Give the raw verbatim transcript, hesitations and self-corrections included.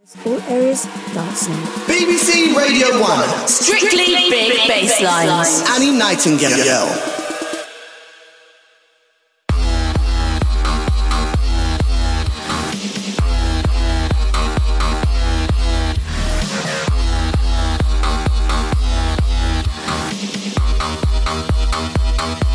All areas dancing. B B C Radio one. Strictly Big Basslines. Annie Nightingale. We'll be right back.